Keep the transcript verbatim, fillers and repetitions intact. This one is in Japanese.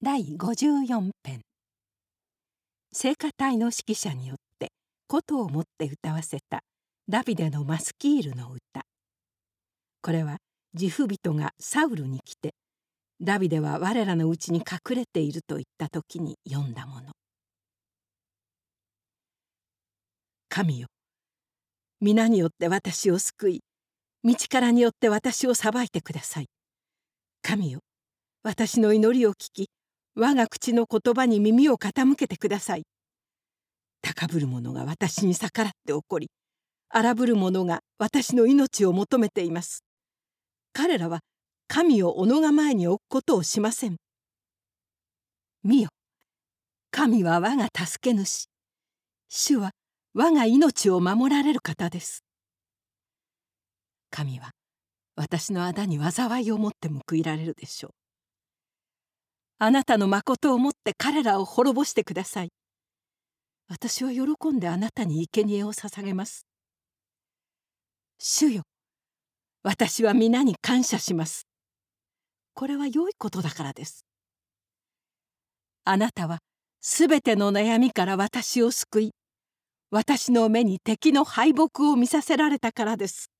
だいごじゅうよん編。聖歌隊の指揮者によって琴を持って歌わせたダビデのマスキールの歌。これはジフ人がサウルに来て、ダビデは我らのうちに隠れていると言った時に読んだもの。神よ、皆によって私を救い、道からによって私を裁いてください。神よ、私の祈りを聞き、我が口の言葉に耳を傾けてください。高ぶる者が私に逆らって怒り、荒ぶる者が私の命を求めています。彼らは神を己が前に置くことをしません。見よ、神は我が助け主。主は我が命を守られる方です。神は私の仇に災いをもって報いられるでしょう。あなたの誠をもって彼らを滅ぼしてください。私は喜んであなたに生贄を捧げます。主よ、私は皆に感謝します。これは良いことだからです。あなたはすべての悩みから私を救い、私の目に敵の敗北を見させられたからです。